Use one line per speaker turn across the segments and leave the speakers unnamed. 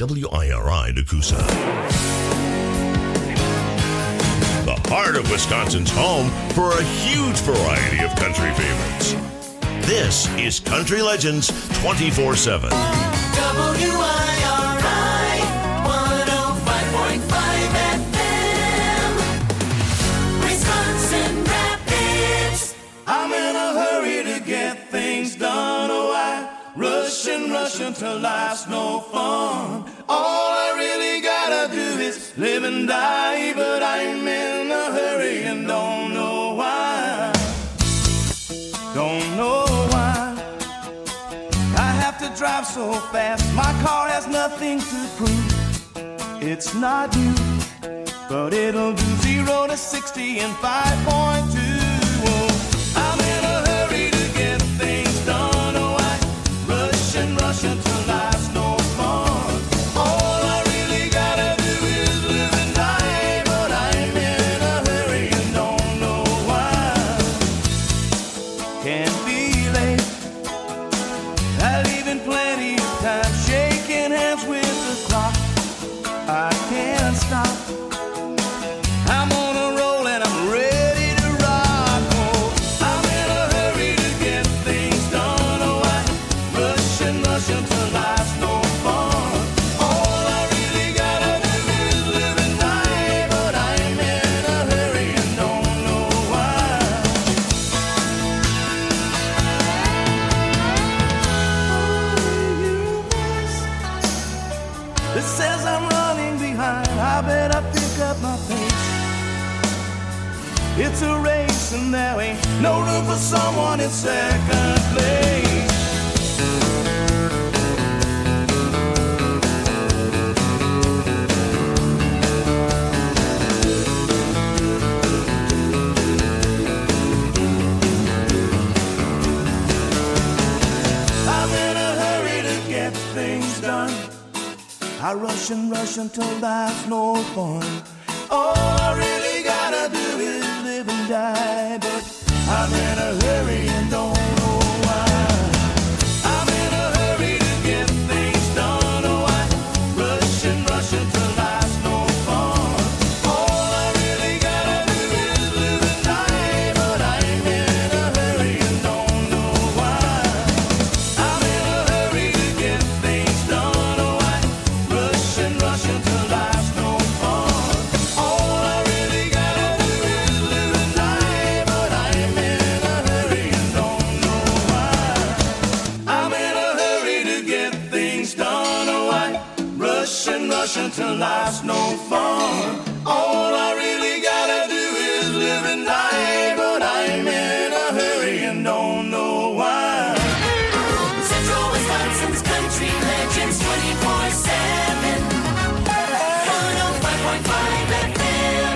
WIRI Nakusa. The heart of Wisconsin's home for a huge variety of country favorites. This is Country Legends 24/7.
WIRI 105.5 FM, Wisconsin Rapids.
I'm in a hurry to get things done. Oh, I rush until life's no fun. All I really gotta do is live and die, but I'm in a hurry and don't know why. Don't know why I have to drive so fast. My car has nothing to prove. It's not you, but it'll do 0 to 60 in 5.2. Oh, I'm in a hurry to get things done. Oh, I rush until life's no fun. All I really gotta do is live and die, but I'm in a hurry and don't know why. Can't be late. I leave in plenty of time, shaking hands with the clock. I can't stop. I'm on a roll and I'm ready to rock. Oh, I'm in a hurry to get things done. Oh, I rush until life's no fun. All I really gotta do is live and die, but I'm in a hurry and don't know why. It says I'm running behind. I better pick up my pace. It's a race and there ain't no room for someone in second place. I'm in a hurry to get things done. I rush until life's no fun. All I really gotta do is live and die, but I'm in a hurry and don't know why. I'm in a hurry to get things done. Oh, I rush until life's no fun. All I really gotta do is live and die, but I'm in a hurry and don't know why. I'm in a hurry to get things done. Oh, I rush until life's no fun. All I really gotta do is live and die, but I'm in a hurry and don't know why. I'm in a hurry to get things done. Oh, I rush until life's no fun. All I really gotta do is live and die, but I'm in a hurry and don't know why.
Central Wisconsin's Country Legends 24/7, 105.5 FM.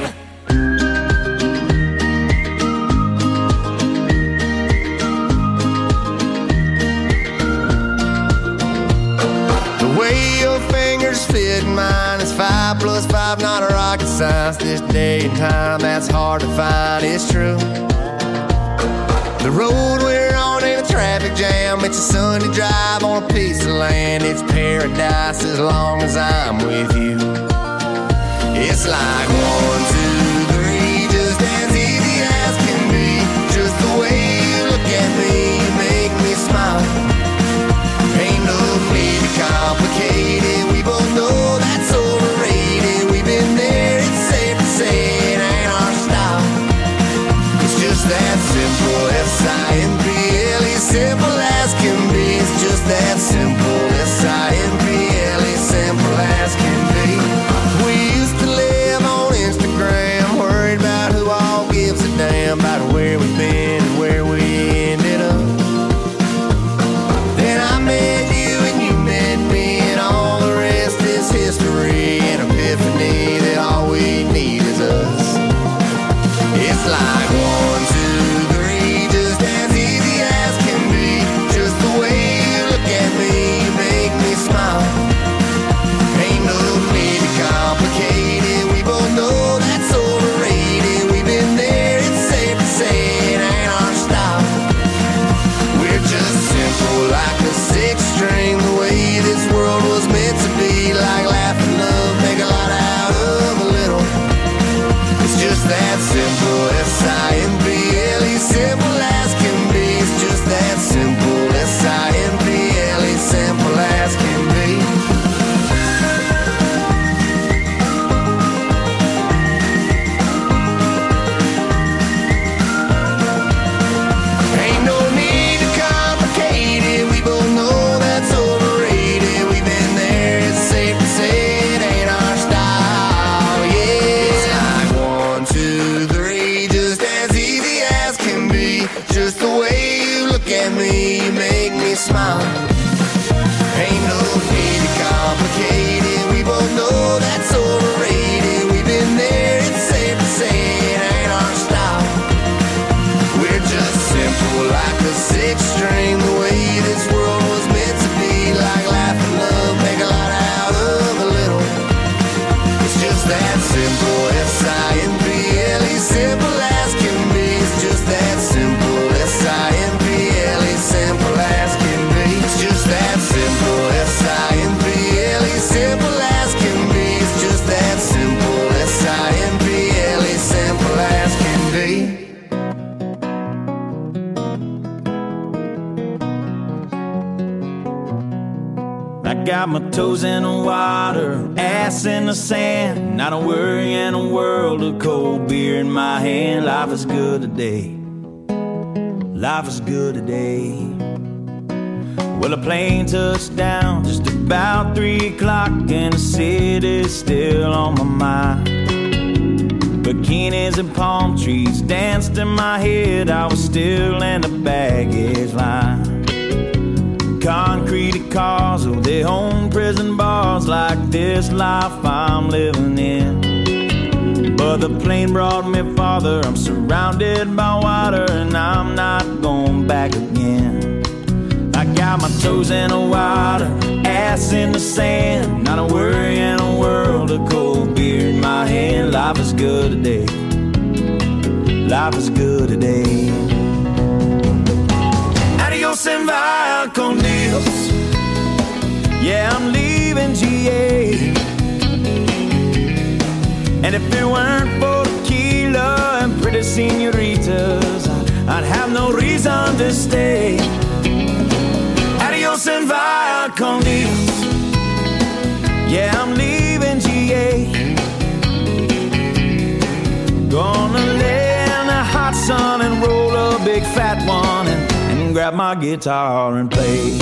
The way your fingers fit mine is 5 + 5, not a rocket science. This day and time, that's hard to find, it's true. The road we're on ain't a traffic jam. It's a Sunday drive on a piece of land. It's paradise as long as I'm with you. It's like 1, 2, 3, just as easy as can be. Just the way you look at me, you make me smile. Ain't no need to complicate it. We both know that's overrated. We've been there, it's safe to say it ain't our style. It's just that simple, S-I-M-P-L-E, simple as can be. It's just that simple, S-I-M-P-L-E, simple as can be. We used to live on Instagram, stop. Ain't no need to complicate it. We both know that's overrated. We've been there, it's safe to say it ain't our style. We're just simple like a sixth string. The way this world was meant to be. Like laugh and love, make a lot out of a little. It's just that simple, S-I-M-P-L-E. Simple as can be. It's just that simple, S-I-M-P-L-E. Simple as can be. It's just that simple, S-I-M-P-L-E. Simple as can be. It's just that simple, S-I-M-P-L-E. Simple as can be.
I got my toes in the water, ass in the sand. Not a worry in a world of cold beer in my hand. Life is good today. Life is good today. Well, a plane touched down just about 3 o'clock, and the city's still on my mind. Bikinis and palm trees danced in my head. I was still in the baggage line. Concrete cars, oh, they own prison bars. Like this life I'm living in. But the plane brought me farther. I'm surrounded by water, and I'm not going back again. I got my toes in the water, ass in the sand. Not a worry in a world of cold beer in my hand. Life is good today. Life is good today. Adios and vaya con Dios. Yeah, I'm leaving GA. And if it weren't for tequila and pretty senoritas, I'd have no reason to stay. Adios and vaya con Dios. Yeah, I'm leaving GA. Gonna lay in the hot sun and roll a big fat one and grab my guitar and play.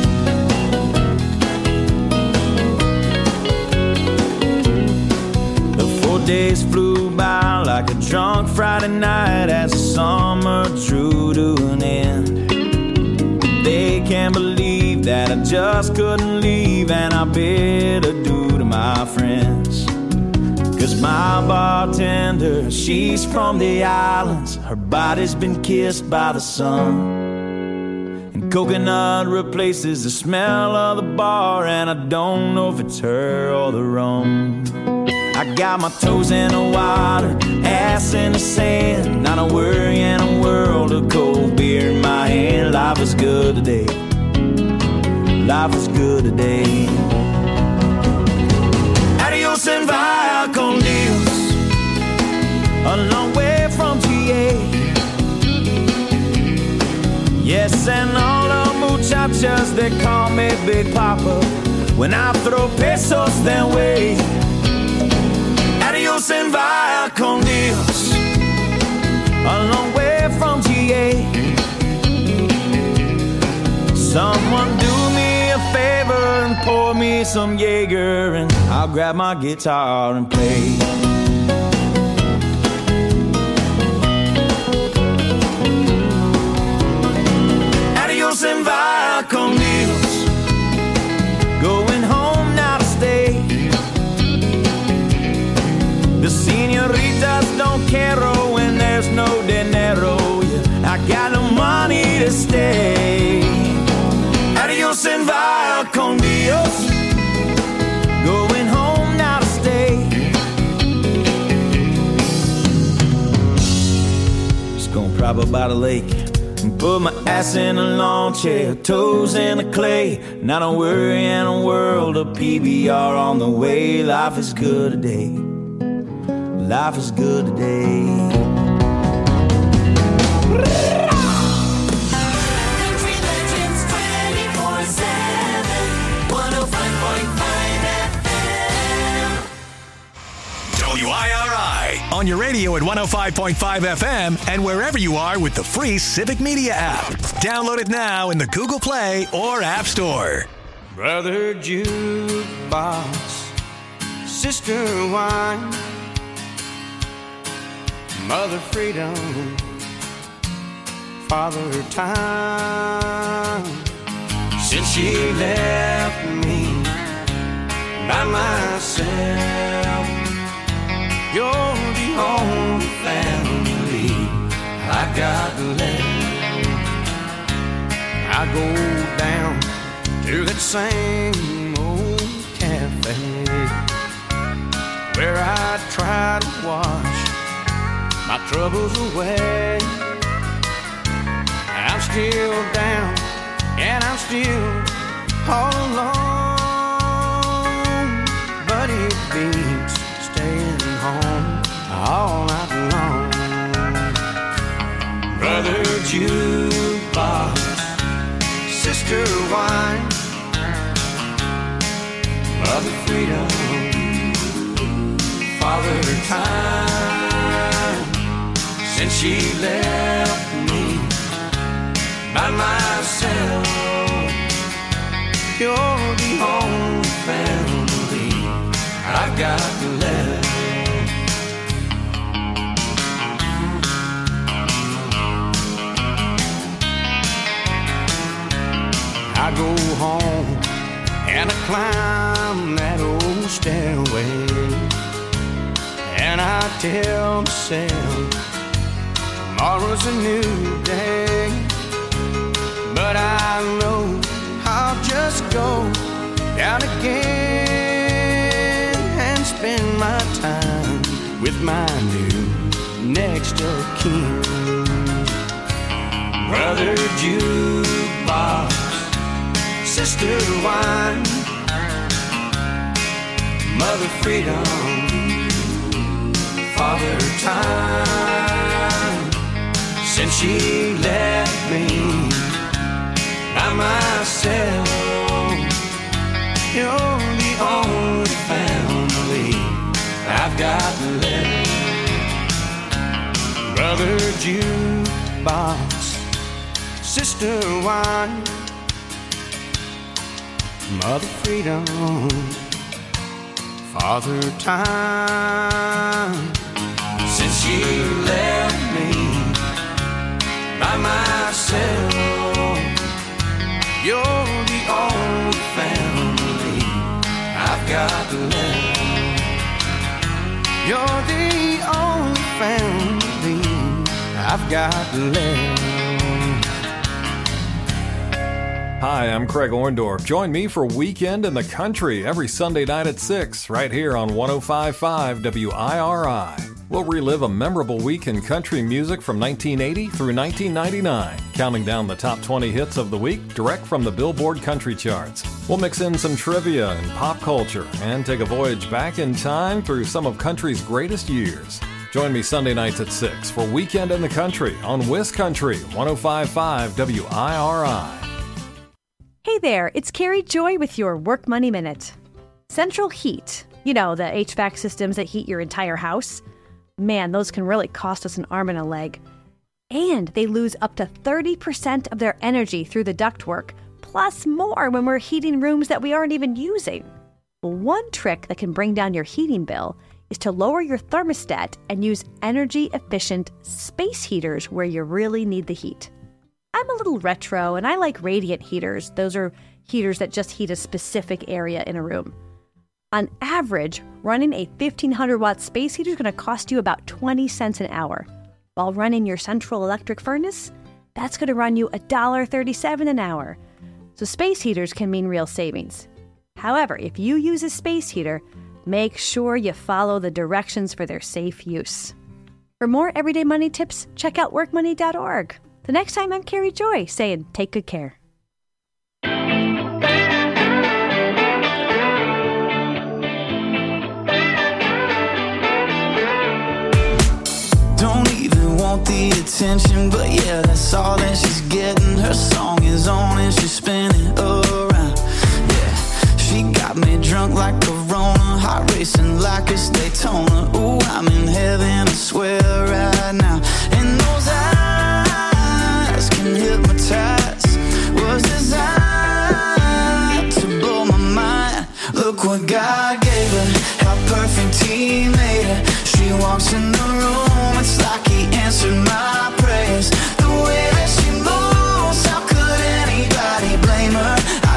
The 4 days flew by like a drunk Friday night as the summer drew to an end. They can't believe that I just couldn't leave, and I bid adieu to my friends. 'Cause my bartender, she's from the islands. Her body's been kissed by the sun, and coconut replaces the smell of the bar, and I don't know if it's her or the rum. I got my toes in the water, ass in the sand. Not a worry in a world of cold beer in my hand. Life is good today. Life is good today. Adios and vaya con Dios. A long way from GA. Yes, and all the muchachas, they call me Big Papa. When I throw pesos their way. Adios and vaya con Dios. A long way from GA. Someone do me a favor and pour me some Jaeger, and I'll grab my guitar and play. Adios and vaya con Dios. Going home now to stay. The senoritas don't care when there's no dinero. Yeah, I got no money to stay. Adios and vaya con Dios. Going home now to stay. Just gonna prop up by the lake and put my ass in a lawn chair, toes in the clay. Not a worry in a world of PBR on the way. Life is good today. Life is good today.
Country Legends 24/7, 105.5 FM.
WIRI on your radio at 105.5 FM and wherever you are with the free Civic Media app. Download it now in the Google Play or App Store.
Brother jukebox, sister wine, mother freedom, father time. since she left me by myself. You're the only family I got left. I go down to that same old cafe where I try to wash my troubles away. I'm still down and I'm still all alone, but it beats staying home all night long. Brother jukebox, sister wine, mother freedom, father time, since she left me by myself. You're the only family I've got left. I go home and I climb that old stairway, and I tell myself tomorrow's a new day. But I know I'll just go down again and spend my time with my new next of kin. Brother jukebox, sister wine, mother freedom, father time, since she left me by myself. You're the only family I've got left. Brother jukebox, sister wine, mother freedom, father time, since she left me by myself. You're the only family I've got left. You're the only family I've got left.
Hi, I'm Craig Orndorff. Join me for Weekend in the Country every Sunday night at 6, right here on 105.5 WIRI. We'll relive a memorable week in country music from 1980 through 1999, counting down the top 20 hits of the week direct from the Billboard Country Charts. We'll mix in some trivia and pop culture and take a voyage back in time through some of country's greatest years. Join me Sunday nights at 6 for Weekend in the Country on WisCountry 105.5 WIRI.
Hey there, it's Carrie Joy with your Work Money Minute. Central heat, you know, the HVAC systems that heat your entire house. Man, those can really cost us an arm and a leg. And they lose up to 30% of their energy through the ductwork, plus more when we're heating rooms that we aren't even using. Well, one trick that can bring down your heating bill is to lower your thermostat and use energy-efficient space heaters where you really need the heat. I'm a little retro, and I like radiant heaters. Those are heaters that just heat a specific area in a room. On average, running a 1,500-watt space heater is going to cost you about 20 cents an hour. While running your central electric furnace, that's going to run you $1.37 an hour. So space heaters can mean real savings. However, if you use a space heater, make sure you follow the directions for their safe use. For more everyday money tips, check out workmoney.org. The next time, I'm Carrie Joy saying, take good care.
Don't even want the attention, but yeah, that's all that she's getting. Her song is on and she's spinning around. Yeah, she got me drunk like Corona, heart racing like it's Daytona. Ooh, I'm in heaven, I swear right now. And those eyes can hypnotize, was designed to blow my mind. Look what God gave her, how perfect He made her. She walks in the room, it's like He answered my prayers. The way that she moves, how could anybody blame her?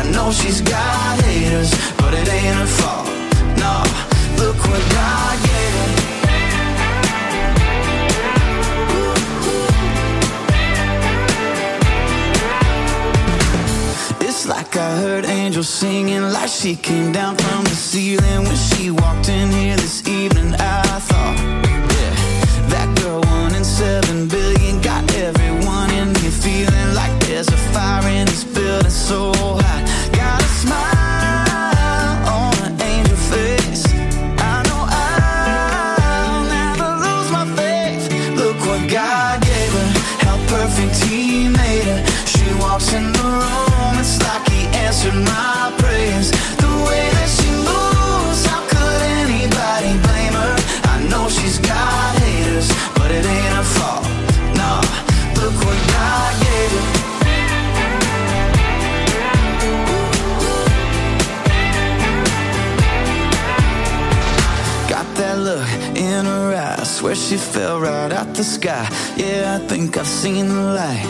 singing like she came down from the ceiling when she walked in here this evening. I thought, yeah, that girl 1 in 7 billion got everyone in here feeling like there's a fire in this building so hot. Got a smile on an angel face. I know I'll never lose my faith. Look what God gave her, how perfect He made her. She walks in the room, it's like He answered my prayers. The way that she moves, how could anybody blame her? I know she's got haters, but it ain't her fault. No, look what God gave her. Got that look in her eyes, swear she fell right out the sky. Yeah, I think I've seen the light.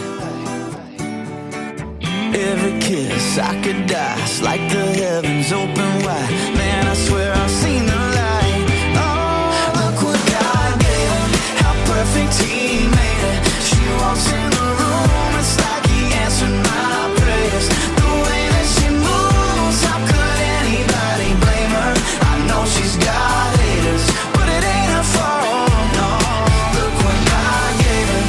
Every kiss I could die, it's like the heavens open wide. Man, I swear I've seen the light. Oh, look what God gave her, how perfect He made her. She walks in the room, it's like He answered my prayers. The way that she moves, how could anybody blame her? I know she's got haters, but it ain't her fault. No, look what God gave her.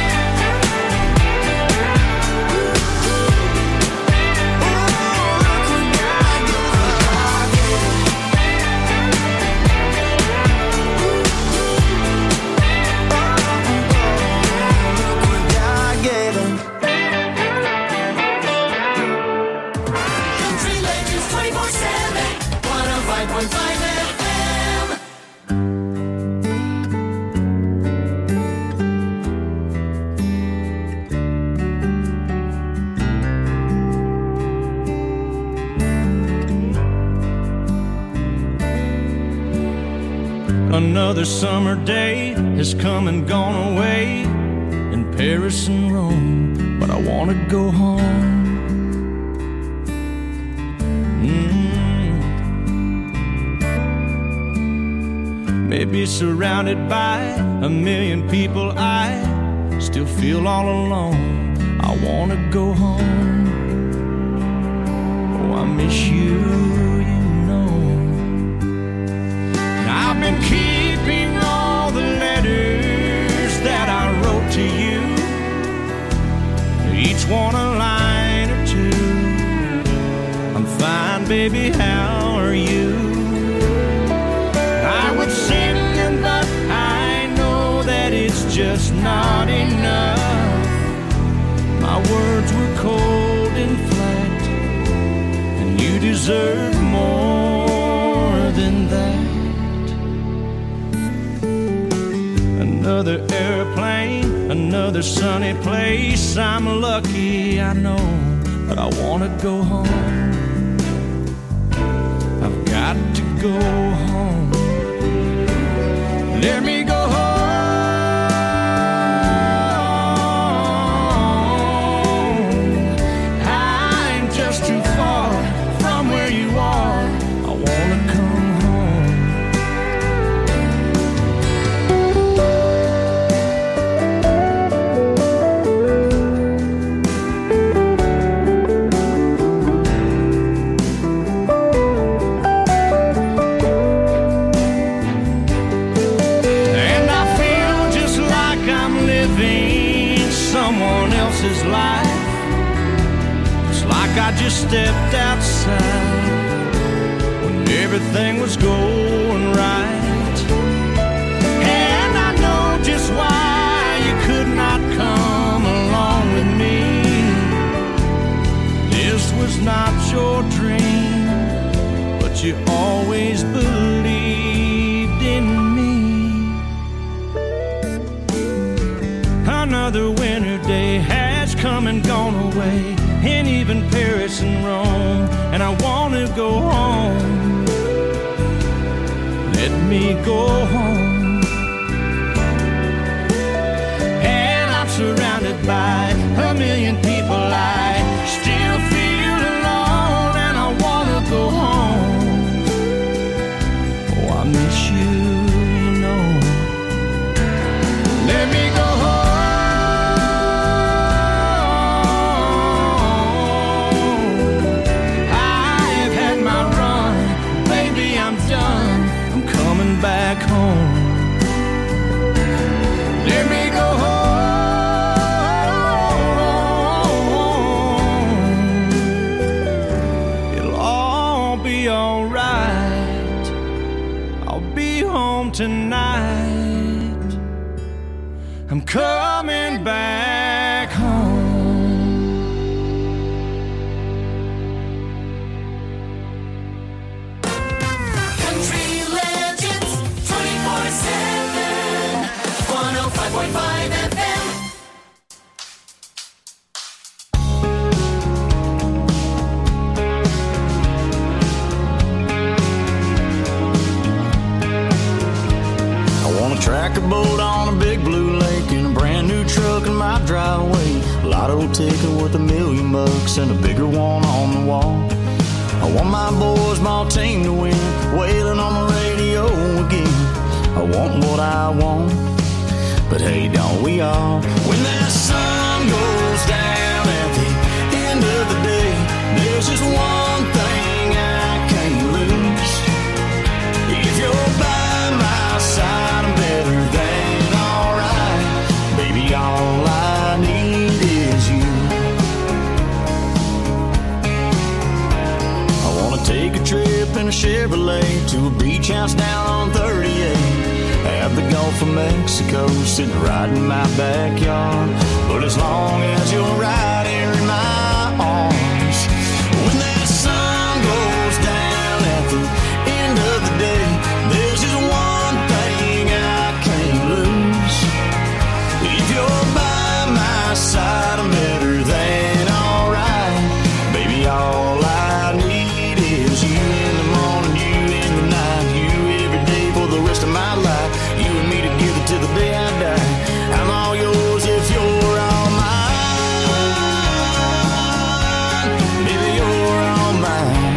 Country Legends 24/7, 105.5 FM.
Another summer day has come and gone away in Paris and Rome, but I want to go home. Maybe surrounded by a million people, I still feel all alone. I want to go home. Oh, I miss you, you know. I've been keeping all the letters that I wrote to you, each one a line or two. I'm fine, baby, how are you? I would sing them, but I know that it's just not enough. My words were cold and flat, and you deserve more than that. Another airplane, another sunny place. I'm lucky, I know, but I want to go home. I've got to go home. Let me go home. I'm just too far from where you are. I want to come home. And I feel just like I'm living someone else's life. It's like I just stepped outside when everything was going right. And I know just why you could not come along with me. This was not your dream, but you always believed in me. Another winter day has come and gone away, and even Paris and Rome, and I want to go home. Let me go home. And I'm surrounded by a million people. I still feel alone, and I want to go home. Oh, I miss you, you know. Let me go home. I coming back home.
Country Legends 24/7, 105.5 FM.
Track a boat on a big blue lake in a brand new truck in my driveway. Lotto ticket worth $1 million and a bigger one on the wall. I want my boys, my team to win, wailing on the radio again. I want what I want, but hey, don't we all? When that sun goes down at the end of the day, there's just one thing I can't lose. If you're by my side, I'm better than alright. Baby, all I need is you. I wanna take a trip in a Chevrolet to a beach house down on 38. Have the Gulf of Mexico sitting right in my backyard. But as long as you're right here in my arms, when that sun goes down at the end of the day, there's just one thing I can't lose. If you're by my side, I'm better than alright. Baby, all I need is you in the morning, you in the night, you every day for the rest of my life. You and me together till the day I die. I'm all yours if you're all mine. Baby, you're all mine.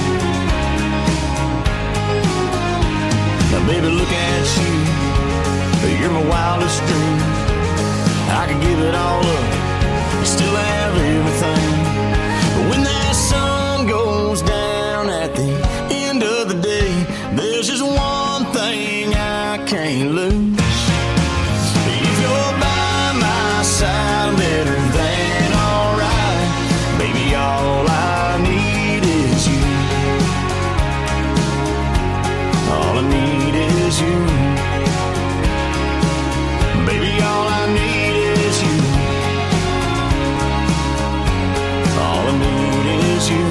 Now, baby, look at you. You're my wildest dream. I could give it all up. You still have everything. But when that sun goes down at the end of the day, there's just one thing I can't lose. If you're by my side, I'm better than alright. Baby, all I need is you. All I need is you. Baby, all I need is you. All I need is you.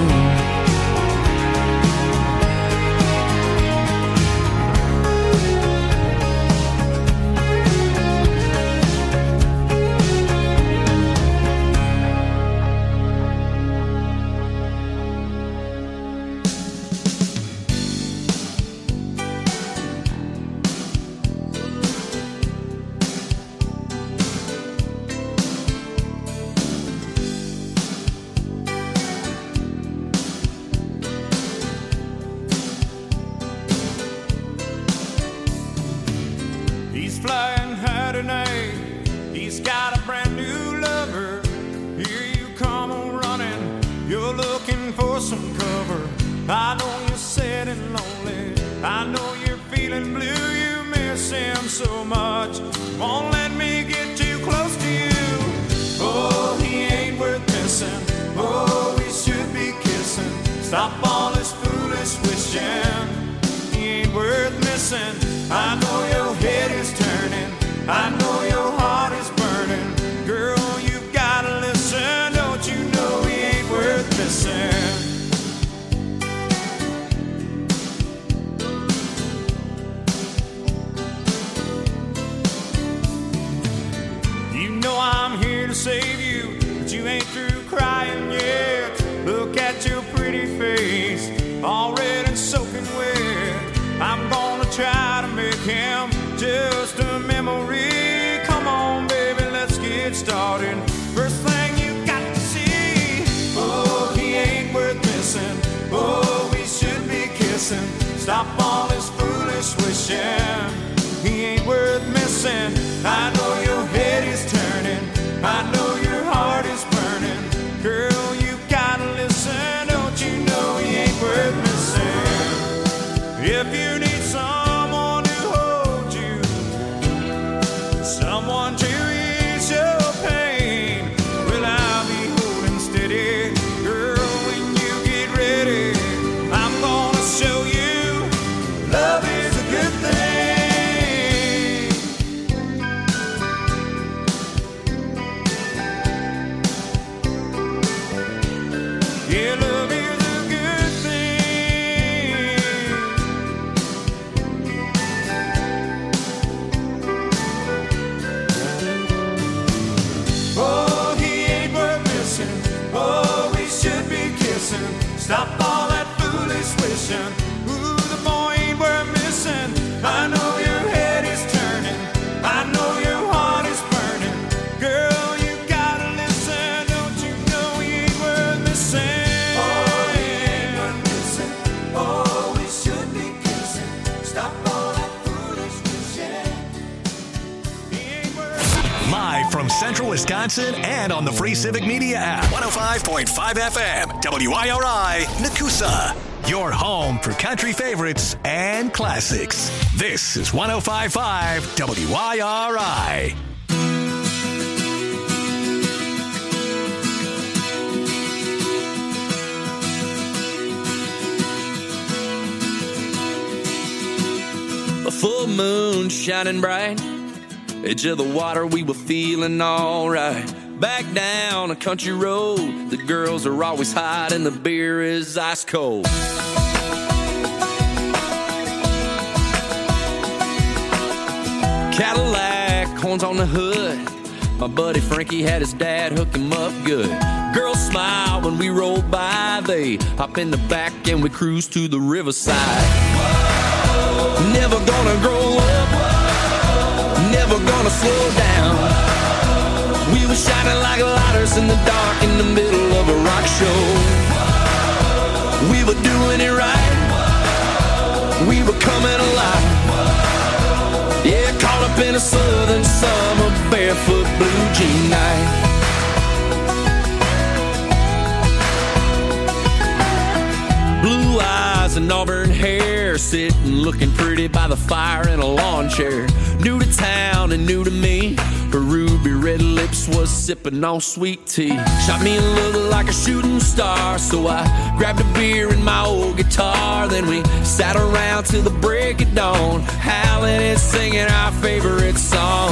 He's flying high tonight. He's got a brand new lover. Here you come on running. You're looking for some cover. I know you're sad and lonely. I know you're feeling blue. You miss him so much. Won't let me get too close to you. Oh, he ain't worth missing. Oh, we should be kissing. Stop all this foolish wishing. He ain't worth missing. I know your head is turning. I know your heart is burning. Girl, you've gotta listen. Don't you know he ain't worth missing? You know I'm here to save you, but you ain't through crying yet. Look at your pretty face, all red and soaking wet. I'm gonna try to make him just a memory. Come on, baby, let's get started. First thing you got to see, oh, he ain't worth missing. Oh, we should be kissing. Stop all this foolish wishing. He ain't worth missing. I know your head is turning. I know your heart is burning. Girl, Stop all that foolish wishing. Ooh, the boy ain't worth missing. I know your head is turning. I know your heart is burning. Girl, you gotta listen. Don't you know he ain't worth missing? Oh, he ain't worth missing. Oh, we should be kissing. Stop all that foolish wishing. He ain't worth.
Live from Central Wisconsin and on the free Civic Media app. 105.5 FM, WIRI, Nakusa. Your home for country favorites and classics. This is 105.5 WIRI.
A full moon shining bright, edge of the water, we were feeling alright. Back down a country road, the girls are always hot and the beer is ice cold. Cadillac, horns on the hood, my buddy Frankie had his dad hook him up good. Girls smile when we roll by, they hop in the back and we cruise to the riverside. Never gonna grow up, never gonna slow down. We were shining like lighters in the dark in the middle of a rock show. We were doing it right, we were coming alive. Yeah, caught up in a southern summer, barefoot blue jean night. Blue eyes and auburn hair, sitting looking pretty by the fire in a lawn chair. New to town and new to me, her ruby red lips was sipping on sweet tea. Shot me a look like a shooting star, so I grabbed a beer and my old guitar. Then we sat around till the break of dawn, howling and singing our favorite song.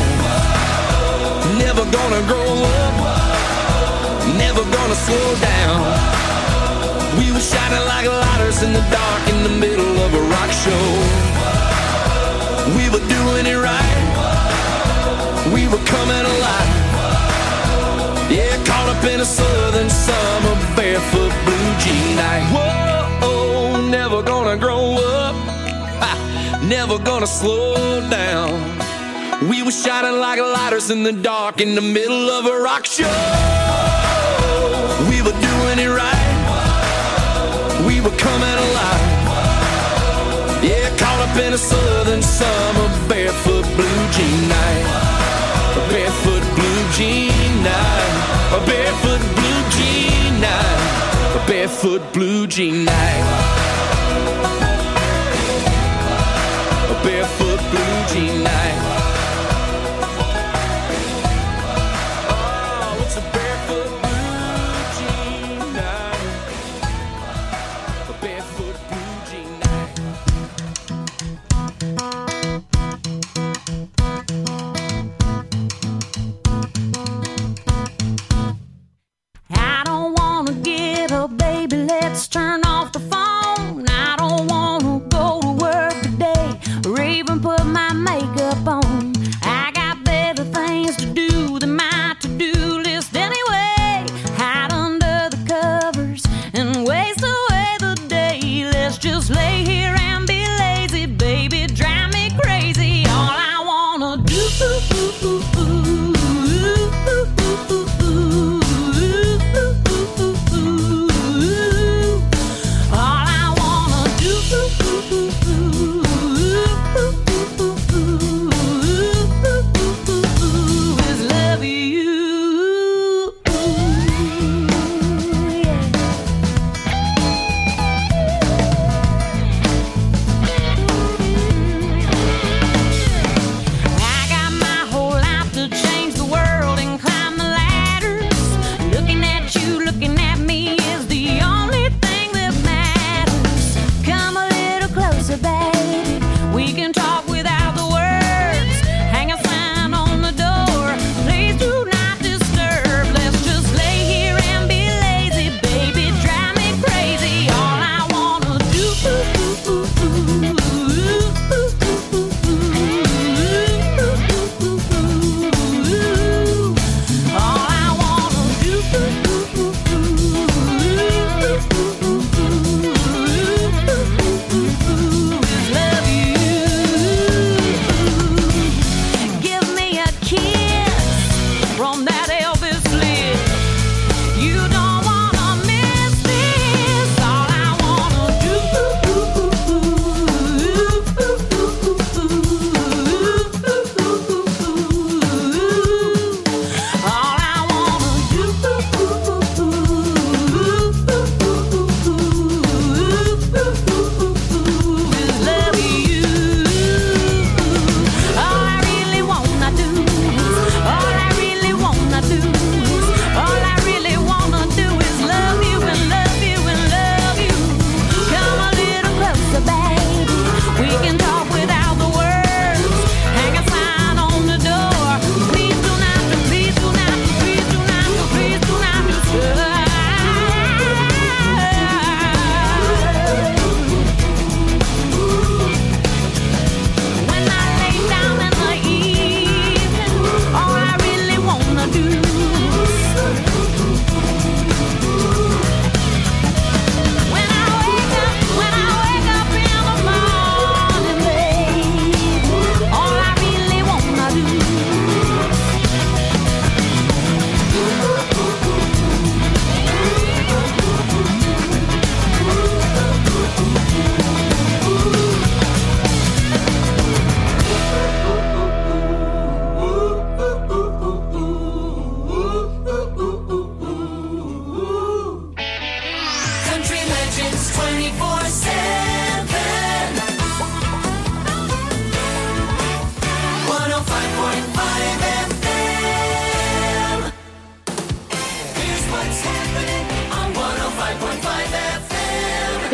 Never gonna grow up, never gonna slow down. We were shining like lighters in the dark in the middle of a rock show. We were doing it right, we were coming alive. Yeah, caught up in a southern summer, barefoot blue jean night. Whoa, never gonna grow up, never gonna slow down. We were shining like lighters in the dark in the middle of a rock show. We were doing it right, we were coming alive. Yeah, caught up in a southern summer, barefoot blue jean night. A barefoot blue jean night. A barefoot blue jean night. A barefoot blue jean night. A barefoot blue jean night. Oh, it's a barefoot blue jean night. A barefoot blue jean night.
I don't wanna get up, baby, let's turn off the phone. I don't wanna go to work today or even put my makeup on. I got better things to do than my to-do list anyway. Hide under the covers and waste away the day. Let's just lay here and be lazy, baby, drive me crazy. All I wanna do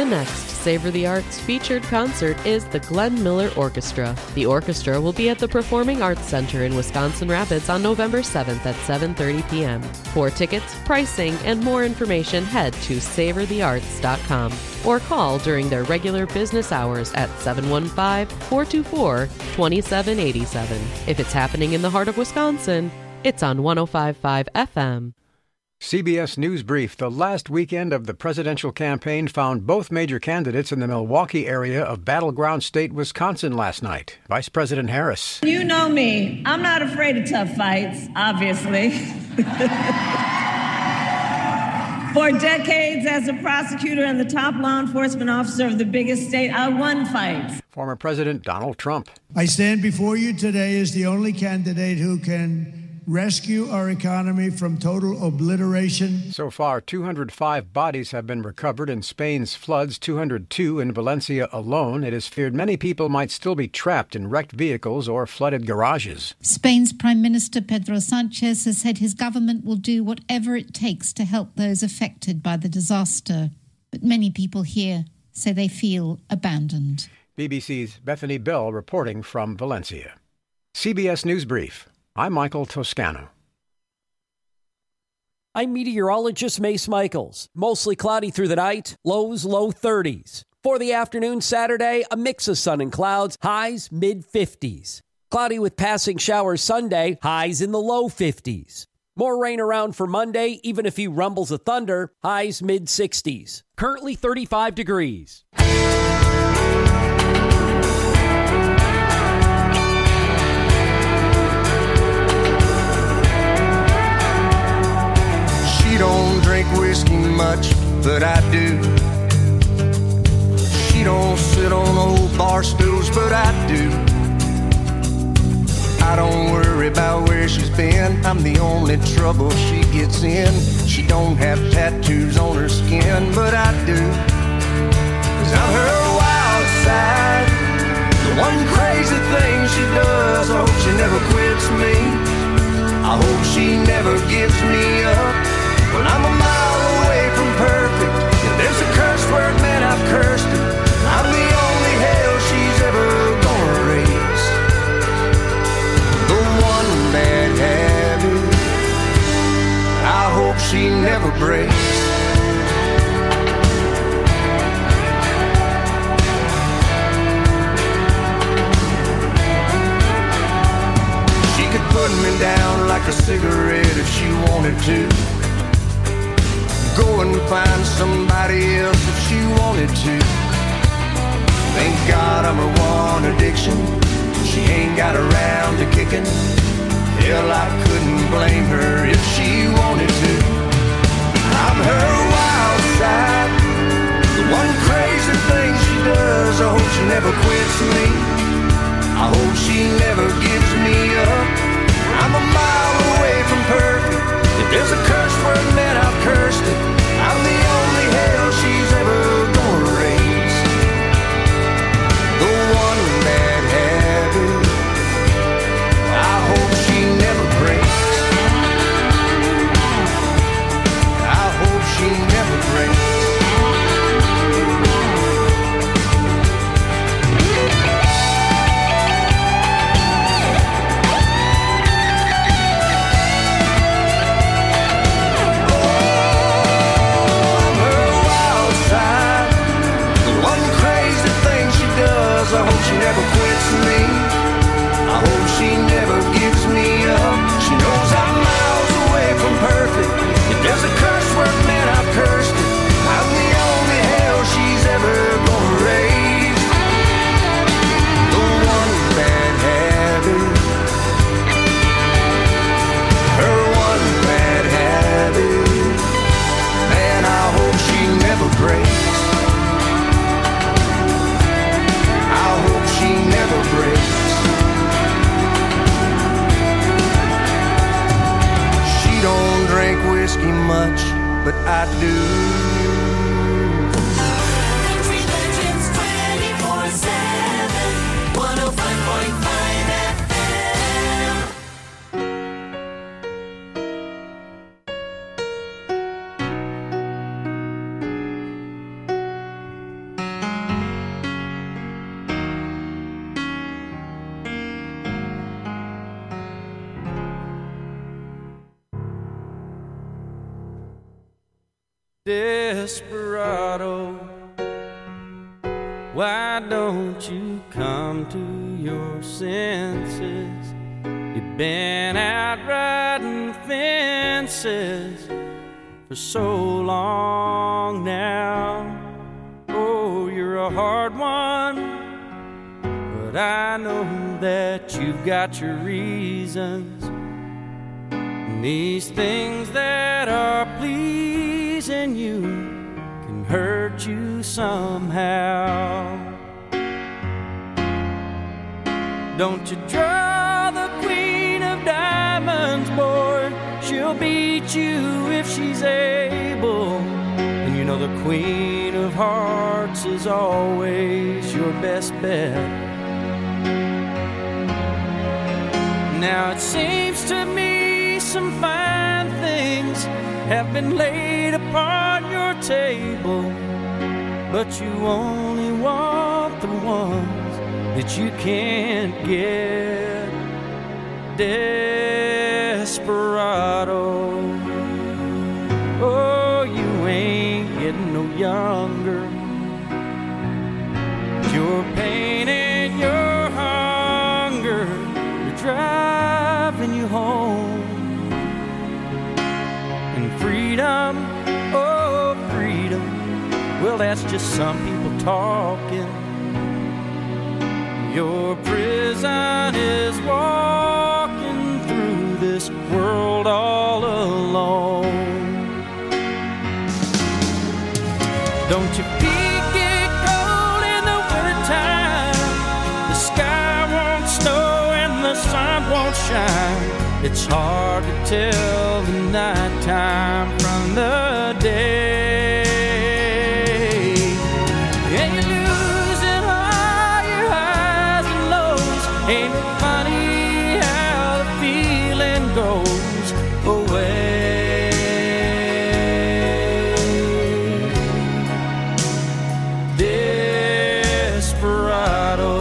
The next Savor the Arts featured concert is the Glenn Miller Orchestra. The orchestra will be at the Performing Arts Center in Wisconsin Rapids on November 7th at 7:30 p.m. For tickets, pricing, and more information, head to savorthearts.com or call during their regular business hours at 715-424-2787. If it's happening in the heart of Wisconsin, it's on 105.5 FM.
CBS News Brief. The last weekend of the presidential campaign found both major candidates in the Milwaukee area of battleground state Wisconsin last night. Vice President Harris.
You know me. I'm not afraid of tough fights, obviously. For decades as a prosecutor and the top law enforcement officer of the biggest state, I won fights.
Former President Donald Trump.
I stand before you today as the only candidate who can rescue our economy from total obliteration.
So far, 205 bodies have been recovered in Spain's floods, 202 in Valencia alone. It is feared many people might still be trapped in wrecked vehicles or flooded garages.
Spain's Prime Minister Pedro Sánchez has said his government will do whatever it takes to help those affected by the disaster. But many people here say they feel abandoned.
BBC's Bethany Bell reporting from Valencia. CBS News Brief. I'm Michael Toscano.
I'm meteorologist Mace Michaels. Mostly cloudy through the night, lows low 30s. For the afternoon Saturday, a mix of sun and clouds, highs mid-50s. Cloudy with passing showers Sunday, highs in the low 50s. More rain around for Monday, even a few rumbles of thunder, highs mid-60s. Currently 35 degrees.
She don't drink whiskey much, but I do. She don't sit on old bar stools, but I do. I don't worry about where she's been. I'm the only trouble she gets in. She don't have tattoos on her skin, but I do. 'Cause I'm her wild side, the one crazy thing she does. I hope she never quits me. I hope she never gives me up. Well, I'm a mile away from perfect. If there's a curse word, man, I've cursed it. I'm the only hell she's ever gonna raise. The one bad habit I hope she never breaks. She could put me down like a cigarette if she wanted to. Go and find somebody else if she wanted to. Thank God I'm her one addiction. She ain't got around to kicking. Hell, I couldn't blame her if she wanted to. I'm her wild side, the one crazy thing she does. I hope she never quits me. I hope she never gives me up. I'm a mile away from perfect. If there's a curse word, man, I've cursed it. I'm the only hell she's ever gonna raise. The one bad habit I hope she never breaks. I hope she never breaks. I hope she never quits me. I hope she never gives me up. She knows I'm miles away from perfect. If there's a curse word, man, I've cursed it. I'm the only hell she's ever gonna raise. The one bad habit, her one bad habit, man, I hope she never breaks. She never breaks. She don't drink whiskey much, but I do.
Country Legends 24/7, 105.5 FM.
Desperado, why don't you come to your senses? You've been out riding fences for so long now. Oh, you're a hard one, but I know that you've got your reasons. And these things that are pleasing you can hurt you somehow. Don't you draw the queen of diamonds, boy. She'll beat you if she's able. And you know the queen of hearts is always your best bet. Now it seems to me some fine things have been laid upon your table, but you only want the ones that you can't get. Desperado, oh, you ain't getting no younger. Your pain and your hunger are driving you home. And freedom, oh freedom, well that's just some people talking. Your prison is walking through this world all alone. Don't your feet get cold in the wintertime? The sky won't snow and the sun won't shine. It's hard to tell the nighttime from the day. And you're losing all your highs and lows. Ain't it funny how the feeling goes away? Desperado,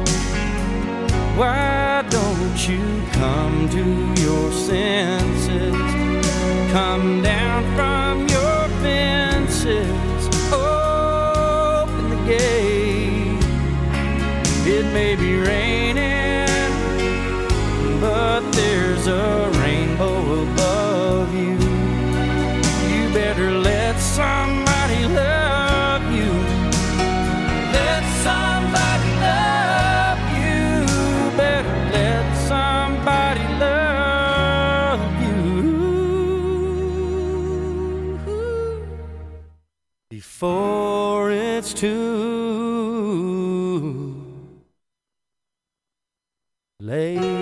why don't you come to your senses? Come down from your fences. Open the gate. It may be raining, but there's a rainbow above you. You better let somebody love you. Let somebody love you. Better let somebody love you before it's too late.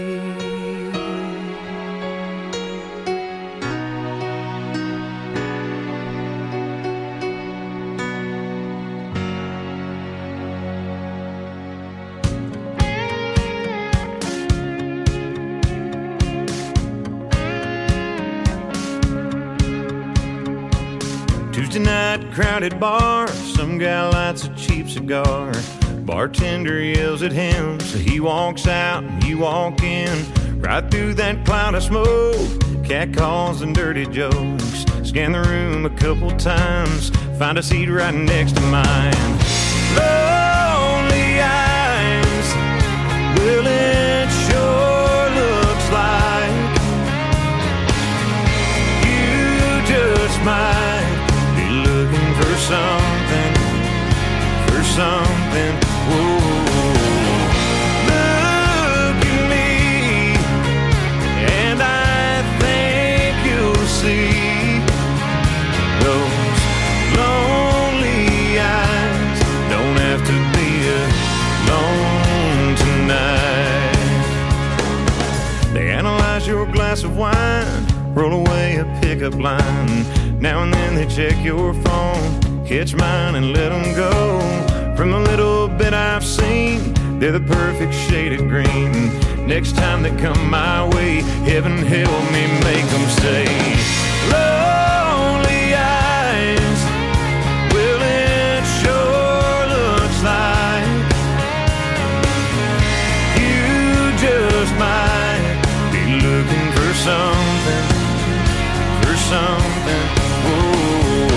Tuesday night, crowded bar. Some guy lights a cheap cigar. Bartender yells at him, so he walks out and you walk in. Right through that cloud of smoke, cat calls and dirty jokes. Scan the room a couple times, find a seat right next to mine. Lonely eyes, well it sure looks like you just might be looking for something, whoa. Look at me, and I think you'll see those lonely eyes don't have to be alone tonight. They analyze your glass of wine, roll away a pickup line. Now and then they check your phone, catch mine and let them go. From the little bit I've seen, they're the perfect shade of green. Next time they come my way, heaven help me make them stay. Lonely eyes, well it sure looks like you just might be looking for something, whoa.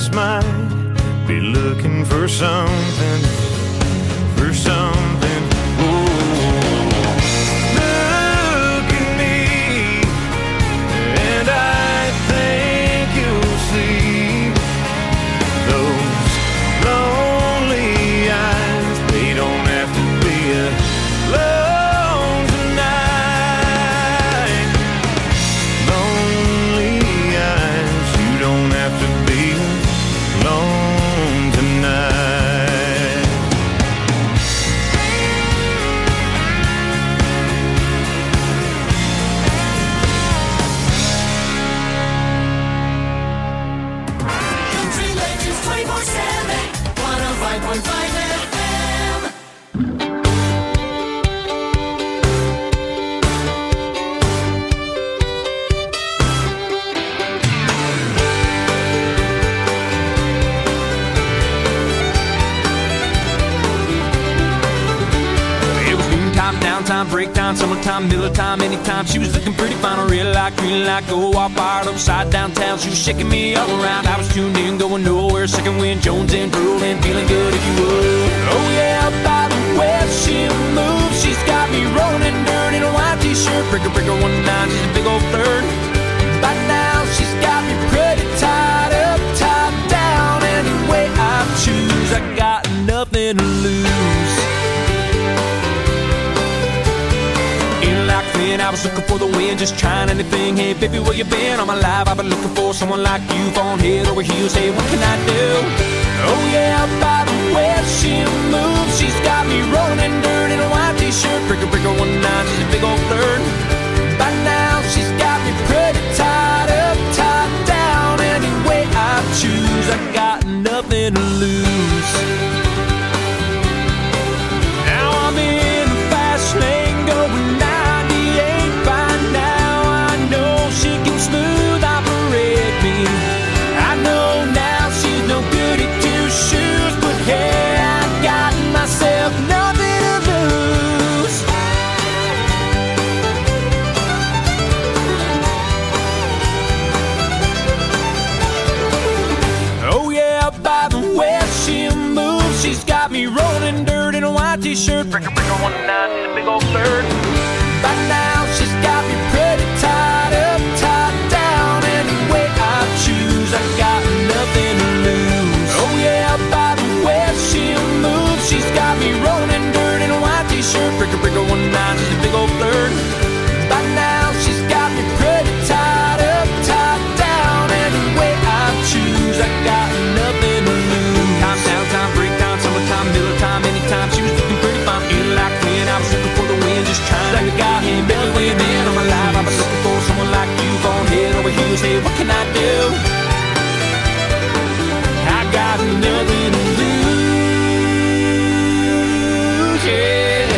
just might be looking for something, for something. Look at me, and I think you'll see those lonely eyes. They don't have to be alone tonight. Lonely eyes, you don't have to be alone tonight.
Country Legends 24/7, 105.5 FM.
It was noontime, downtime, break time, summertime, Miller time, anytime. She was looking pretty fine, real like, green like, go all fired upside downtown. She was shaking me all around. I was tuned in, going nowhere. Second wind, Jones and drooling, feeling good if you would. Oh yeah, by the way she moves, she's got me rolling and dirty in a white t-shirt. Breaker, breaker, 1-9, she's a big old flirt. By now, she's got me pretty tied up, tied down. Any way I choose, I got nothing to lose. I was looking for the wind, just trying anything. Hey, baby, where you been? All my life I've been looking for someone like you, falling head over heels. Hey, what can I do? Oh yeah, by the way she moves, she's got me rolling in dirt in a white t-shirt. Breaker, breaker, 1-9, she's a big old flirt. By now, she's got me pretty tied up, tied down. Any way I choose, I got nothing to lose. Now I'm in the fast lane going 98 by now. I know she can smooth operate me. I know now she's no good at two shoes, but hey, I got myself nothing to lose. Oh yeah, by the way she moves, she's got me rolling dirt in a white t-shirt. Breaker, breaker, 1-9, she's a big old flirt. By now she's got me pretty tied up, tied down. Any way I choose, I got nothing to lose. Oh yeah, by the way she moves, she's got me rolling in dirt in a white t-shirt. Breaker, breaker, 1-9, she's a big old flirt. By now she's got me pretty tied up, tied down. Any way I choose, I got nothing to lose. Time, downtime, break time, summertime, Miller time, anytime. She was looking pretty fine, feeling like when I was looking for the wind, just trying to guy. Hey, baby, where you been? All my life I've been looking for someone like you, falling head over heels. Hey, what can I do? I got nothing to lose, yeah.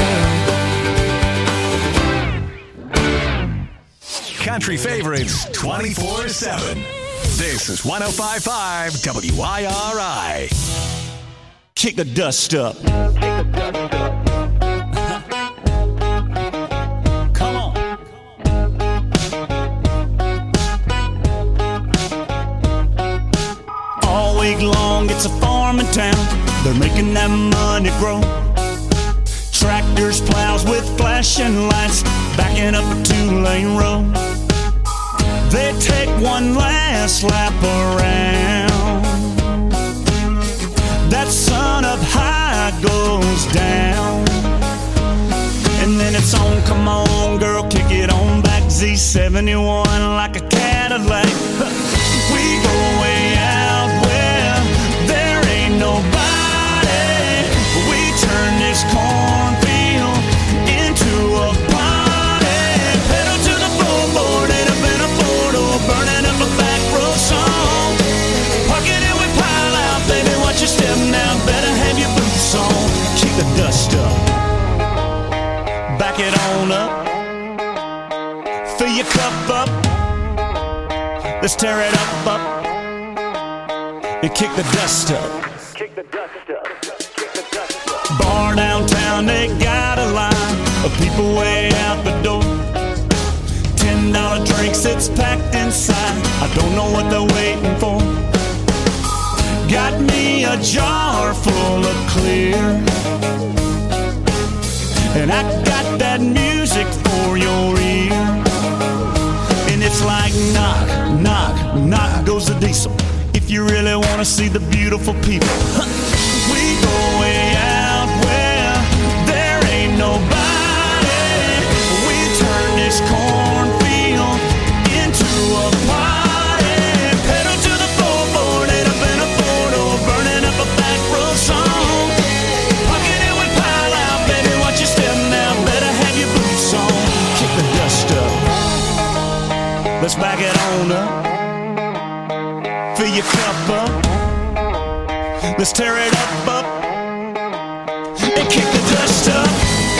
Country favorites 24/7. This is 105.5 WIRI.
Kick the dust up.
Come on.
All week long, it's a farming town. They're making that money grow. Tractors, plows with flashing lights, backing up a two-lane road. They take one last lap around. That sun up high goes down. And then it's on, come on, girl, kick it on back. Z71 like a Cadillac. We go way out where there ain't nobody. We turn this cornfield into a party. Pedal to the floorboard, ain't up in a photo, burning up a back road song. Park it and we pile out, baby, watch your step now. Better have your boots on. Kick the dust up. Back it on up. Fill your cup up. Let's tear it up. And kick the dust up. Bar downtown, they got a line of people way out the door. $10 drinks, it's packed inside. I don't know what they're waiting for. Got me a jar full of clear, and I got that music for your ear. And it's like knock, knock, knock goes the diesel. If you really want to see the beautiful people, we go way out where there ain't nobody. We turn this cornfield into a party. Pedal to the floorboard, ain't up in a photo, burning up a back road song. Pocket it with pile out, baby, watch your step now, better have your boots on. Kick the dust up, let's back it on up. Fill your cup up, let's tear it up, and kick the dust up.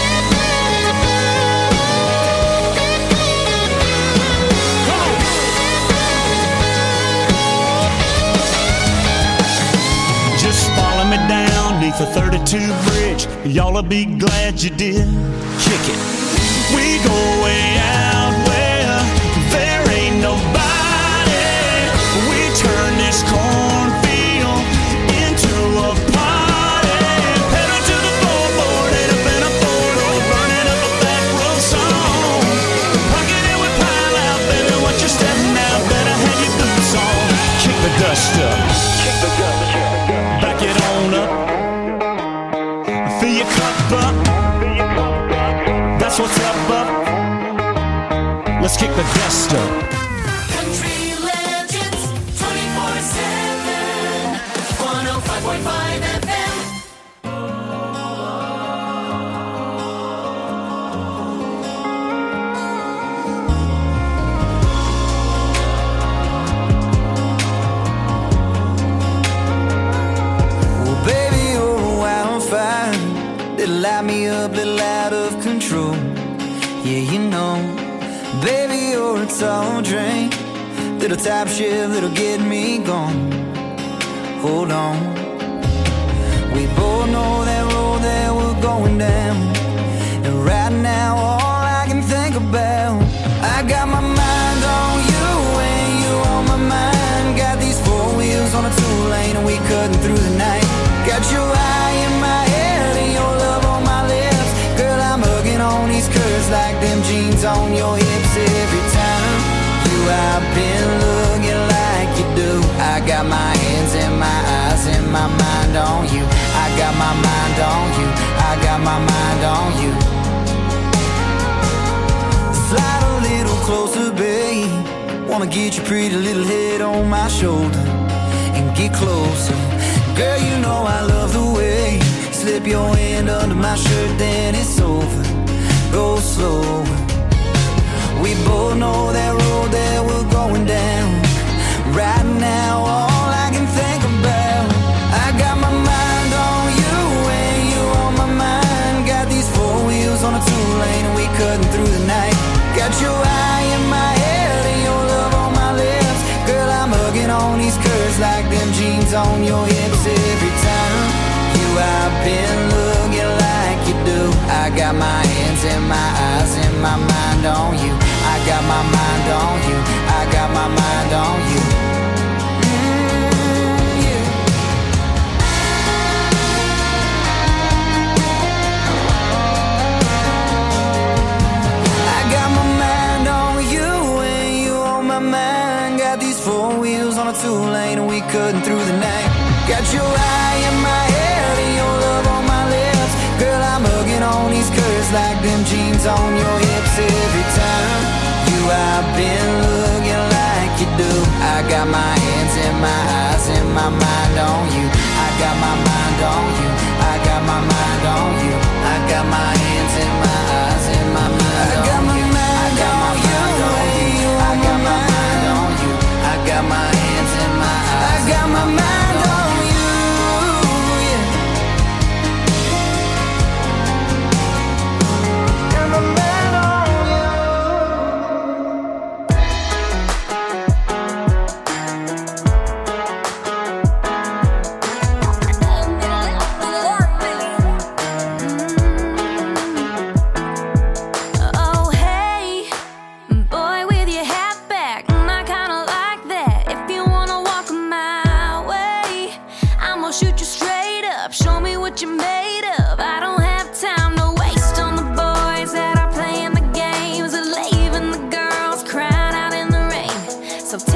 Just follow me down neath the 32 bridge, y'all'll be glad you did. Kick it. We go way out where there ain't nobody. We turn this cornfield into a party. Pedal to the floorboard, ain't up in a photo, burning up a back road song. Pocket it with pile out, baby, watch your step now, better have your boots on. Kick the dust up, back it on up, fill your cup up, that's what's up. Let's kick the dust up.
Country Legends 24/7 105.5 FM.
Well, baby, you're a wildfire that'll light me up, little out of control. Yeah, you know, baby, you're a tall drink, little top shift that'll get me gone. Hold on, we both know that road that we're going down, and right now all I can think about, I got my mind on you and you on my mind. Got these four wheels on a two-lane and we cutting through the night. Got your eye in my head and your love on my lips. Girl, I'm hugging on these curves like them jeans on your hips. Every time you I've been looking like you do. I got my hands and my eyes and my mind on you. I got my mind on you. I got my mind on you. Slide a little closer, babe. Wanna get your pretty little head on my shoulder and get closer. Girl, you know I love the way you slip your hand under my shirt, then it's over. Go slower. We both know that road that we're going down. Right now, all I can think about, I got my mind on you and you on my mind. Got these four wheels on a two-lane and we cutting through the night. Got your eye in my head and your love on my lips. Girl, I'm hugging on these curves like them jeans on your hips. Every time you I've been looking like you do. I got my hands and my eyes and my mind on you. I got my mind on you. I got my mind on you. Yeah. I got my mind on you and you on my mind. Got these four wheels on a two-lane and we cutting through the night. Got your eye in my head and your love on my lips. Girl, I'm hugging on these curves like them jeans on your hips. Every time you I've been looking like you do. I got my hands and my eyes and my mind on you. I got my mind on you. I got my mind on you. I got my hands and my eyes and my mind on you. I got my mind on you. I got my mind on you. I got my hands and my eyes. I got my mind on you. Yeah. Got my mind on you.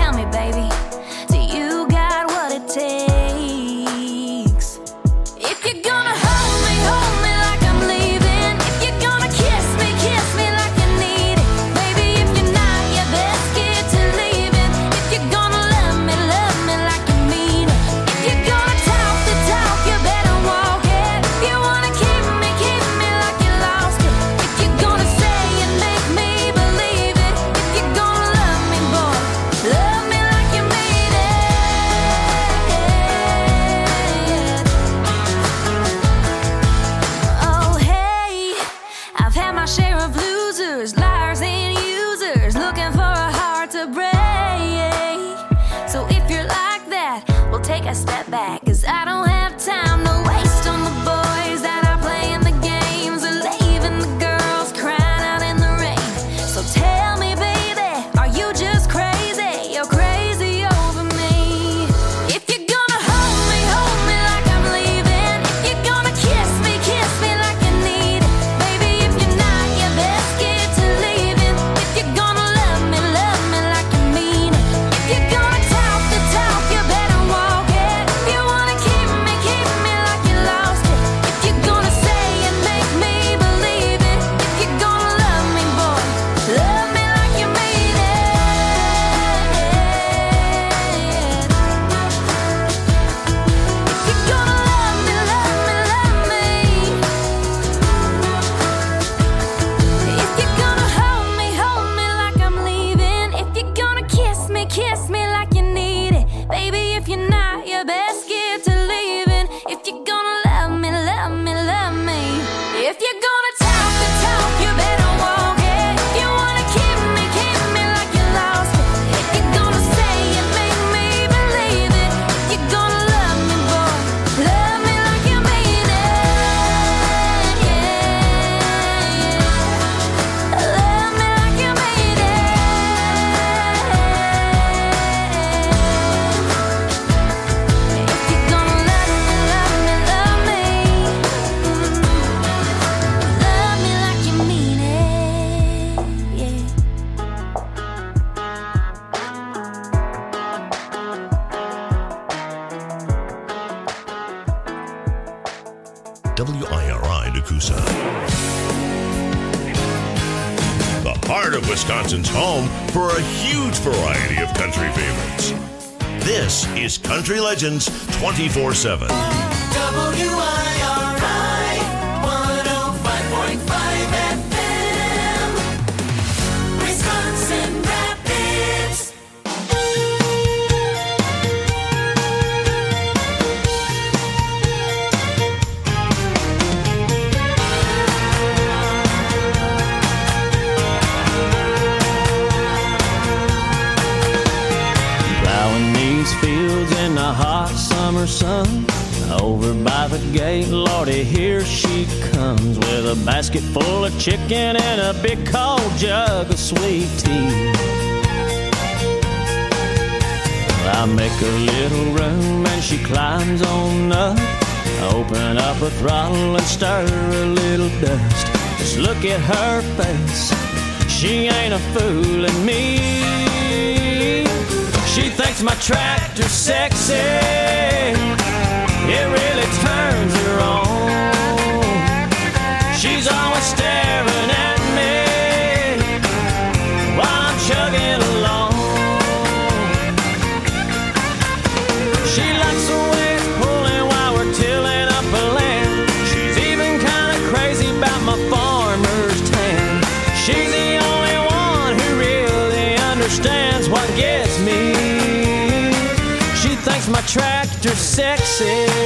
tell me, baby, do you got what it takes? If you're gonna hold me like I'm leaving. If you're gonna kiss me like you need it. Baby, if you're not, you best get to leaving. If you're gonna love me like you mean it. If you're gonna talk the talk, you better walk it. If you wanna keep me like you lost it. If you're gonna say and make me believe it. If you're gonna love me, boy, love me like you mean it. Oh, hey, I've had my share of losers, liars and users, looking for a heart to break. So if you're like that, we'll take a step back, 'cause I don't have time to waste on the boys that are playing the games or leaving the girls crying out in the rain. So tell me, baby, are you just crazy? You're crazy over me. If you're gonna hold me like I'm leaving. If you're gonna kiss me like you need it. Baby, if you're not, you best get to leaving. If you're gonna love me like you mean it. If you're gonna talk the talk, you better walk it. If you wanna keep me like you lost it. If you're gonna say and make me believe it. If you're gonna love me, boy, love me like you mean it. If you're gonna love me, love me, love me. If you're gonna hold me like I'm leaving. If you're gonna kiss me like you need it. Baby, if you're not, you best get to leaving. If you're gonna love me, love me, love me. If you're gonna talk the talk, you better walk it. If you wanna keep me like you lost it. If you're gonna say and make me believe it. If you're gonna love me, boy, love me like you mean it. Love me like you mean it. If you're gonna love me, love me, love me. Love me like you mean it. Yeah.
WIRI Nakusa. The heart of Wisconsin's home for a huge variety of country favorites. This is Country Legends 24/7.
WIRI 105.5 FM. Wisconsin Rapids.
Plowing these fields in the hot summer sun. Over by the gate, Lordy, here she comes with a basket full of chicken and a big cold jug of sweet tea. I make a little room and she climbs on up. Open up her throttle and stir a little dust. Just look at her face, she ain't a fooling me. She thinks my tractor's sexy, it really turns her on. She's always staring at me while I'm chugging along. She likes the way it's pulling while we're tilling up a land. She's even kind of crazy about my farmer's tan. She's the only one who really understands what gets me. She thinks my tractor's sexy.